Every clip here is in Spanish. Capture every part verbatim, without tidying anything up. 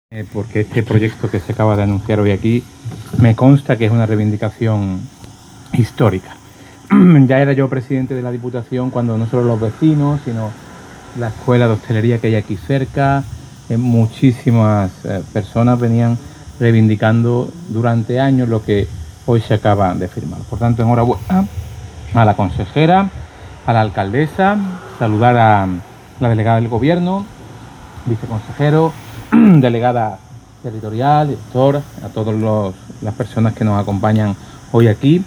Eh, porque este proyecto que se acaba de anunciar hoy aquí me consta que es una reivindicación histórica. Ya era yo presidente de la Diputación cuando no solo los vecinos, sino la escuela de hostelería que hay aquí cerca, eh, muchísimas eh, personas venían reivindicando durante años lo que hoy se acaba de firmar. Por tanto, enhorabuena a la consejera, a la alcaldesa, saludar a la delegada del Gobierno, viceconsejero, delegada territorial, director, a todas las personas que nos acompañan hoy aquí,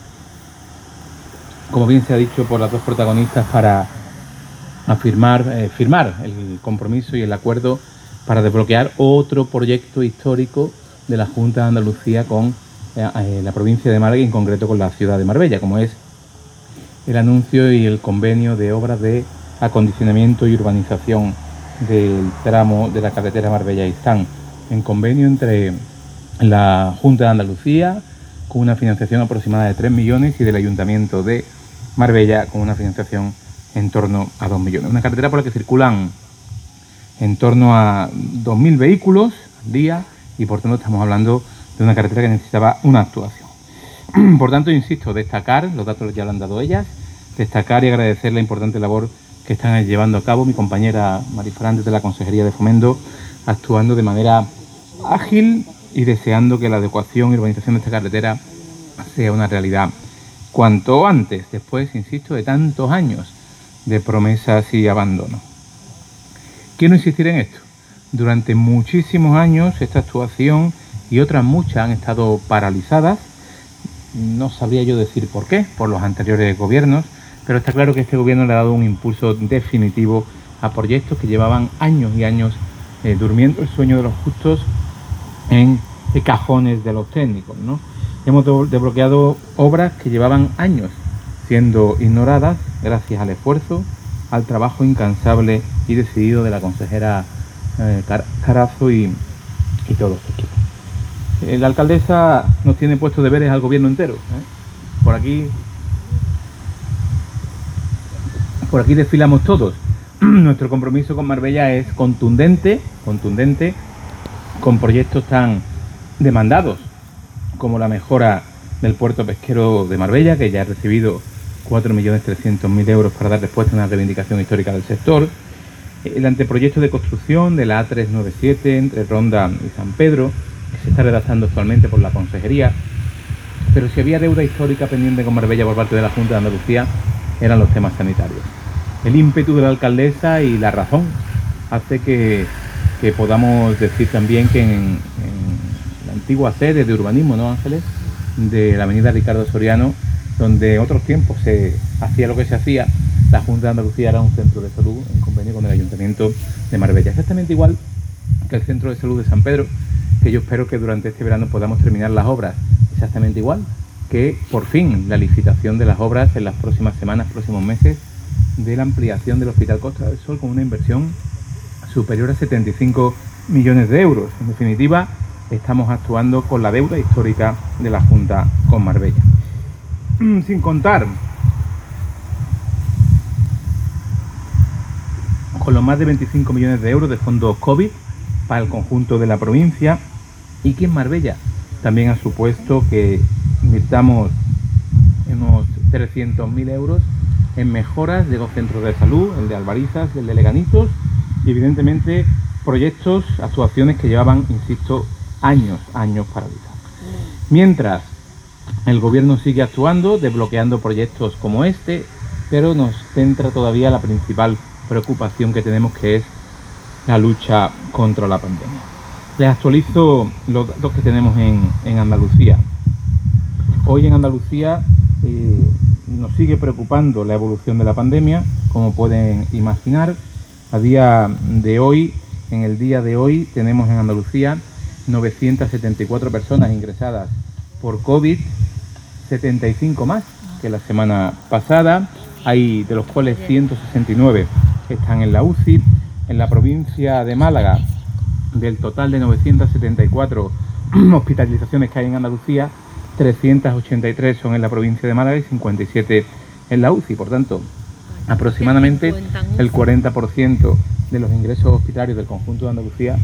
como bien se ha dicho por las dos protagonistas, para afirmar, eh, firmar el compromiso y el acuerdo para desbloquear otro proyecto histórico de la Junta de Andalucía con eh, la provincia de Málaga y en concreto con la ciudad de Marbella, como es el anuncio y el convenio de obras de acondicionamiento y urbanización del tramo de la carretera Marbella-Istán, en convenio entre la Junta de Andalucía con una financiación aproximada de tres millones y del Ayuntamiento de Marbella con una financiación en torno a dos millones. Una carretera por la que circulan en torno a dos mil vehículos al día y por tanto estamos hablando de una carretera que necesitaba una actuación. Por tanto, insisto, destacar, los datos ya lo han dado ellas, destacar y agradecer la importante labor que están llevando a cabo mi compañera Marifran desde la Consejería de Fomento, actuando de manera ágil y deseando que la adecuación y urbanización de esta carretera sea una realidad cuanto antes, después, insisto, de tantos años de promesas y abandono. Quiero insistir en esto. Durante muchísimos años esta actuación y otras muchas han estado paralizadas. No sabría yo decir por qué, por los anteriores gobiernos, pero está claro que este gobierno le ha dado un impulso definitivo a proyectos que llevaban años y años eh, durmiendo el sueño de los justos en eh, cajones de los técnicos, ¿no? Hemos desbloqueado obras que llevaban años siendo ignoradas gracias al esfuerzo, al trabajo incansable y decidido de la consejera eh, Carazo y, y todo este equipo. Eh, la alcaldesa nos tiene puestos deberes al gobierno entero, ¿eh? Por aquí Por aquí desfilamos todos. Nuestro compromiso con Marbella es contundente, contundente, con proyectos tan demandados como la mejora del puerto pesquero de Marbella, que ya ha recibido cuatro millones trescientos mil euros para dar respuesta a una reivindicación histórica del sector. El anteproyecto de construcción de la A trescientos noventa y siete entre Ronda y San Pedro, que se está redactando actualmente por la Consejería. Pero si había deuda histórica pendiente con Marbella por parte de la Junta de Andalucía, eran los temas sanitarios. El ímpetu de la alcaldesa y la razón hace que, que podamos decir también que en, en la antigua sede de urbanismo, ¿no, Ángeles?, de la avenida Ricardo Soriano, donde en otros tiempos se hacía lo que se hacía, la Junta de Andalucía era un centro de salud en convenio con el Ayuntamiento de Marbella. Exactamente igual que el Centro de Salud de San Pedro, que yo espero que durante este verano podamos terminar las obras. Exactamente igual que, por fin, la licitación de las obras en las próximas semanas, próximos meses, de la ampliación del Hospital Costa del Sol con una inversión superior a setenta y cinco millones de euros. En definitiva, estamos actuando con la deuda histórica de la Junta con Marbella. Sin contar con los más de veinticinco millones de euros de fondos COVID para el conjunto de la provincia, y que en Marbella también ha supuesto que invirtamos unos trescientos mil euros en mejoras de dos centros de salud, el de Albarizas y el de Leganitos, y evidentemente proyectos, actuaciones que llevaban, insisto, años, años paralizados. Mientras el gobierno sigue actuando, desbloqueando proyectos como este, pero nos centra todavía la principal preocupación que tenemos, que es la lucha contra la pandemia. Les actualizo los datos que tenemos en, en Andalucía. Hoy en Andalucía eh, nos sigue preocupando la evolución de la pandemia, como pueden imaginar. A día de hoy, en el día de hoy, tenemos en Andalucía novecientas setenta y cuatro personas ingresadas por COVID, setenta y cinco más que la semana pasada, hay de los cuales ciento sesenta y nueve están en la U C I. En la provincia de Málaga, del total de novecientas setenta y cuatro hospitalizaciones que hay en Andalucía, trescientas ochenta y tres son en la provincia de Málaga y cincuenta y siete en la U C I. Por tanto, aproximadamente el cuarenta por ciento de los ingresos hospitalarios del conjunto de Andalucía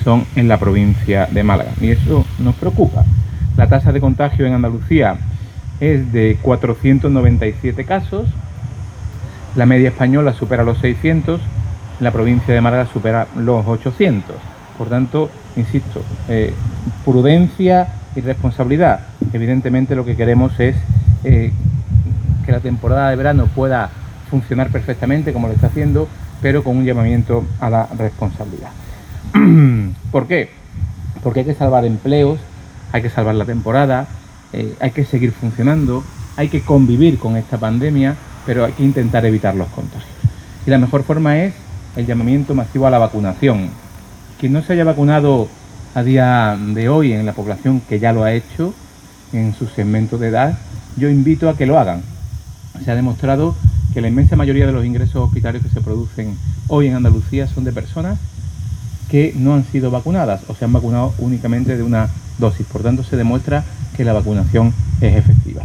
son en la provincia de Málaga. Y eso nos preocupa. La tasa de contagio en Andalucía es de cuatrocientos noventa y siete casos. La media española supera los seiscientos. La provincia de Málaga supera los ochocientos. Por tanto, insisto, eh, prudencia y responsabilidad. Evidentemente lo que queremos es eh, que la temporada de verano pueda funcionar perfectamente como lo está haciendo, pero con un llamamiento a la responsabilidad. ¿Por qué? Porque hay que salvar empleos, hay que salvar la temporada, eh, hay que seguir funcionando, hay que convivir con esta pandemia, pero hay que intentar evitar los contagios. Y la mejor forma es el llamamiento masivo a la vacunación. Quien no se haya vacunado a día de hoy en la población que ya lo ha hecho, en su segmento de edad, yo invito a que lo hagan. Se ha demostrado que la inmensa mayoría de los ingresos hospitalarios que se producen hoy en Andalucía son de personas que no han sido vacunadas o se han vacunado únicamente de una dosis. Por tanto, se demuestra que la vacunación es efectiva.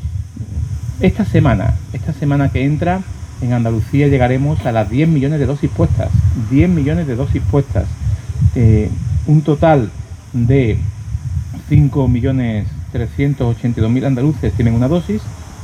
Esta semana, esta semana que entra, en Andalucía llegaremos a las diez millones de dosis puestas. diez millones de dosis puestas. Eh, un total de cinco millones trescientos ochenta y dos mil andaluces tienen una dosis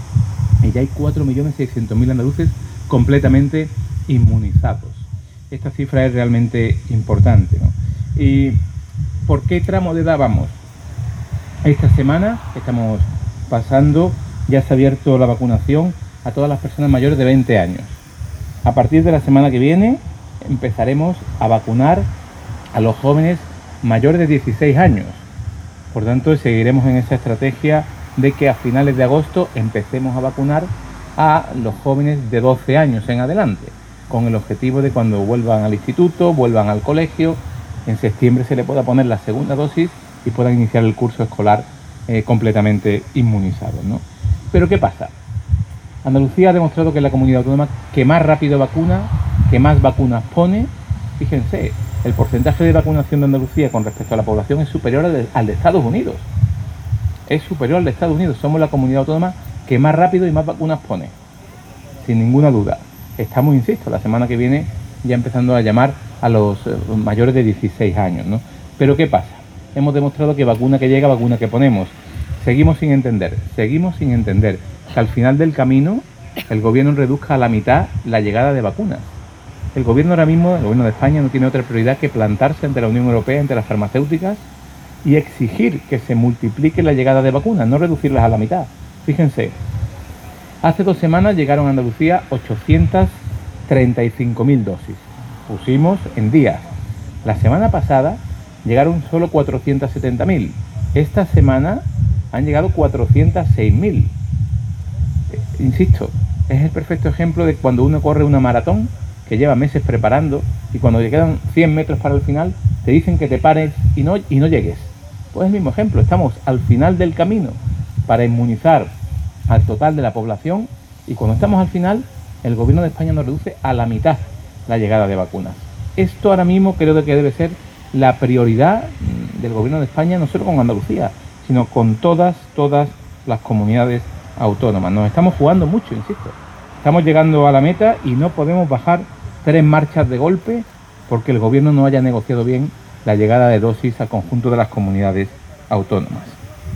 y ya hay cuatro millones seiscientos mil andaluces completamente inmunizados. Esta cifra es realmente importante, ¿no? ¿Y por qué tramo de edad vamos? Esta semana estamos pasando, ya se ha abierto la vacunación a todas las personas mayores de veinte años. A partir de la semana que viene empezaremos a vacunar a los jóvenes mayores de dieciséis años. Por tanto, seguiremos en esa estrategia de que a finales de agosto empecemos a vacunar a los jóvenes de doce años en adelante, con el objetivo de cuando vuelvan al instituto, vuelvan al colegio, en septiembre se le pueda poner la segunda dosis y puedan iniciar el curso escolar eh, completamente inmunizados, ¿no? Pero ¿qué pasa? Andalucía ha demostrado que es la comunidad autónoma que más rápido vacuna, que más vacunas pone. Fíjense, el porcentaje de vacunación de Andalucía con respecto a la población es superior al de, al de Estados Unidos. Es superior al de Estados Unidos. Somos la comunidad autónoma que más rápido y más vacunas pone, sin ninguna duda. Estamos, insisto, la semana que viene ya empezando a llamar a los mayores de dieciséis años, ¿no? Pero ¿qué pasa? Hemos demostrado que vacuna que llega, vacuna que ponemos. Seguimos sin entender, seguimos sin entender que al final del camino el gobierno reduzca a la mitad la llegada de vacunas. El gobierno ahora mismo, el gobierno de España, no tiene otra prioridad que plantarse ante la Unión Europea, ante las farmacéuticas y exigir que se multiplique la llegada de vacunas, no reducirlas a la mitad. Fíjense, hace dos semanas llegaron a Andalucía ochocientas treinta y cinco mil dosis. Pusimos en días. La semana pasada llegaron solo cuatrocientas setenta mil. Esta semana han llegado cuatrocientos seis mil. Eh, insisto, es el perfecto ejemplo de cuando uno corre una maratón que lleva meses preparando y cuando te quedan cien metros para el final te dicen que te pares y no, y no llegues. Pues el mismo ejemplo, estamos al final del camino para inmunizar al total de la población y cuando estamos al final el gobierno de España nos reduce a la mitad la llegada de vacunas. Esto ahora mismo creo que debe ser la prioridad del gobierno de España, no solo con Andalucía, sino con todas, todas las comunidades autónomas. Nos estamos jugando mucho, insisto. Estamos llegando a la meta y no podemos bajar tres marchas de golpe porque el gobierno no haya negociado bien la llegada de dosis al conjunto de las comunidades autónomas.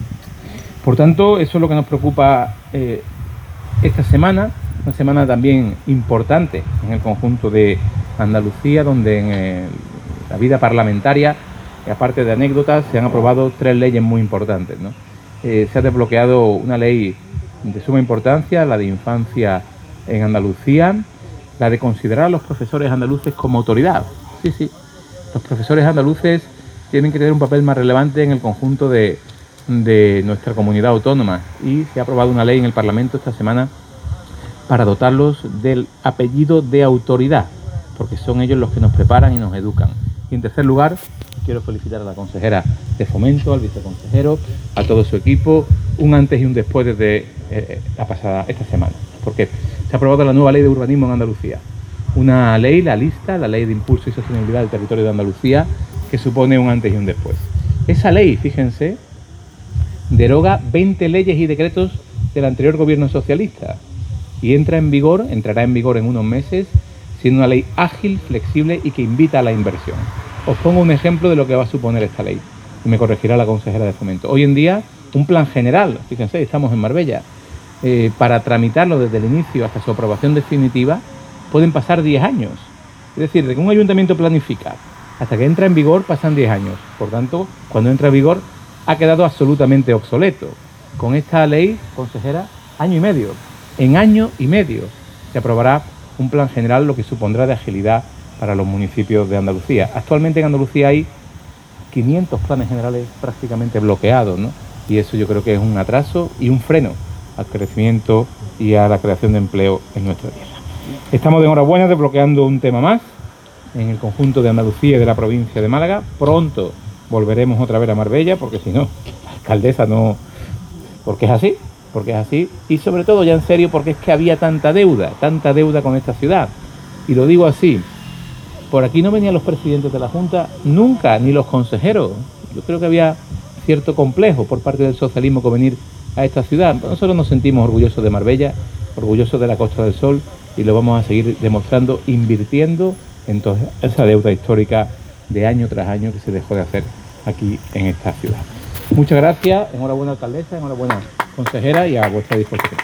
Por tanto, eso es lo que nos preocupa eh, esta semana, una semana también importante en el conjunto de Andalucía, donde en el, la vida parlamentaria, aparte de anécdotas, se han aprobado tres leyes muy importantes, ¿no? Eh, se ha desbloqueado una ley de suma importancia, la de infancia en Andalucía, la de considerar a los profesores andaluces como autoridad. Sí, sí, los profesores andaluces tienen que tener un papel más relevante en el conjunto de, de nuestra comunidad autónoma y se ha aprobado una ley en el Parlamento esta semana para dotarlos del apellido de autoridad, porque son ellos los que nos preparan y nos educan. Y en tercer lugar, quiero felicitar a la consejera de Fomento, al viceconsejero, a todo su equipo, un antes y un después desde eh, la pasada, esta semana. Porque se ha aprobado la nueva ley de urbanismo en Andalucía. Una ley, la lista, la ley de impulso y sostenibilidad del territorio de Andalucía, que supone un antes y un después. Esa ley, fíjense, deroga veinte leyes y decretos del anterior gobierno socialista y entra en vigor, entrará en vigor en unos meses, siendo una ley ágil, flexible y que invita a la inversión. Os pongo un ejemplo de lo que va a suponer esta ley, y me corregirá la consejera de Fomento. Hoy en día, un plan general, fíjense, estamos en Marbella, eh, para tramitarlo desde el inicio hasta su aprobación definitiva, pueden pasar diez años. Es decir, de que un ayuntamiento planifica hasta que entra en vigor pasan diez años. Por tanto, cuando entra en vigor ha quedado absolutamente obsoleto. Con esta ley, consejera, año y medio. En año y medio se aprobará un plan general, lo que supondrá de agilidad para los municipios de Andalucía. Actualmente en Andalucía hay quinientos planes generales prácticamente bloqueados, ¿no? Y eso yo creo que es un atraso y un freno al crecimiento y a la creación de empleo en nuestra tierra. Estamos de enhorabuena desbloqueando un tema más en el conjunto de Andalucía y de la provincia de Málaga. Pronto volveremos otra vez a Marbella, porque si no, la alcaldesa no... porque es así, porque es así. Y sobre todo, ya en serio, porque es que había tanta deuda, tanta deuda con esta ciudad. Y lo digo así, por aquí no venían los presidentes de la Junta nunca, ni los consejeros. Yo creo que había cierto complejo por parte del socialismo con venir a esta ciudad. Nosotros nos sentimos orgullosos de Marbella, orgullosos de la Costa del Sol, y lo vamos a seguir demostrando invirtiendo en toda esa deuda histórica de año tras año que se dejó de hacer aquí en esta ciudad. Muchas gracias, enhorabuena alcaldesa, enhorabuena consejera, y a vuestra disposición.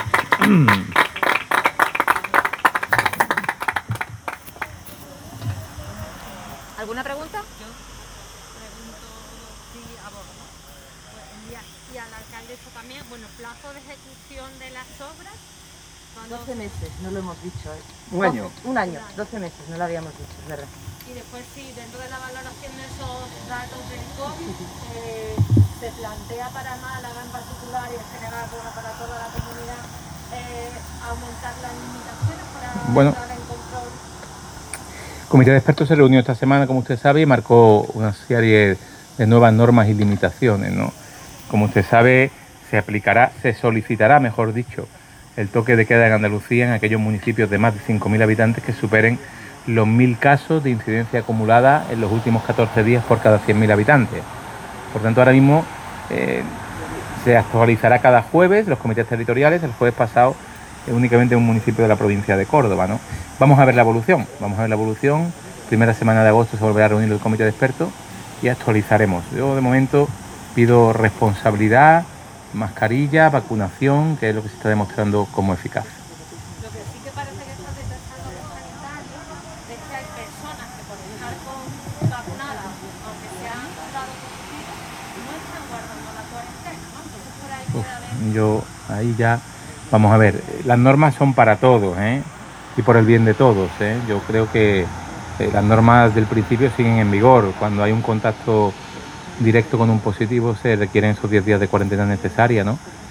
¿Alguna pregunta? Yo pregunto si abogo, ¿no? Pues, y, a, y a la alcaldesa también, bueno, plazo de ejecución de las obras. doce meses, no lo hemos dicho. ¿eh? Un año. doce, un año, doce meses, no lo habíamos dicho, es verdad. Y después sí, dentro de la valoración de esos datos del COVID, eh, se plantea para Málaga en particular y en general, bueno, para toda la comunidad, eh, aumentar las limitaciones para Bueno. entrar en control. El Comité de Expertos se reunió esta semana, como usted sabe, y marcó una serie de nuevas normas y limitaciones, ¿no? Como usted sabe, se aplicará, se solicitará, mejor dicho, el toque de queda en Andalucía en aquellos municipios de más de cinco mil habitantes que superen los mil casos de incidencia acumulada en los últimos catorce días por cada cien mil habitantes. Por tanto, ahora mismo eh, se actualizará cada jueves los comités territoriales. El jueves pasado eh, únicamente en un municipio de la provincia de Córdoba, ¿no? Vamos a ver la evolución, vamos a ver la evolución. Primera semana de agosto se volverá a reunir el comité de expertos y actualizaremos. Yo de momento pido responsabilidad, mascarilla, vacunación, que es lo que se está demostrando como eficaz. Lo que sí que parece que está detectando los sanitarios es que hay personas que por estar con vacunadas, aunque se han dado positivos, no están guardando la cuarentena, ¿no? Entonces por ahí puede haber... Yo ahí ya, vamos a ver, las normas son para todos, ¿eh? Y por el bien de todos, ¿eh? Yo creo que eh, las normas del principio siguen en vigor. Cuando hay un contacto directo con un positivo se requieren esos diez días de cuarentena necesaria, ¿no?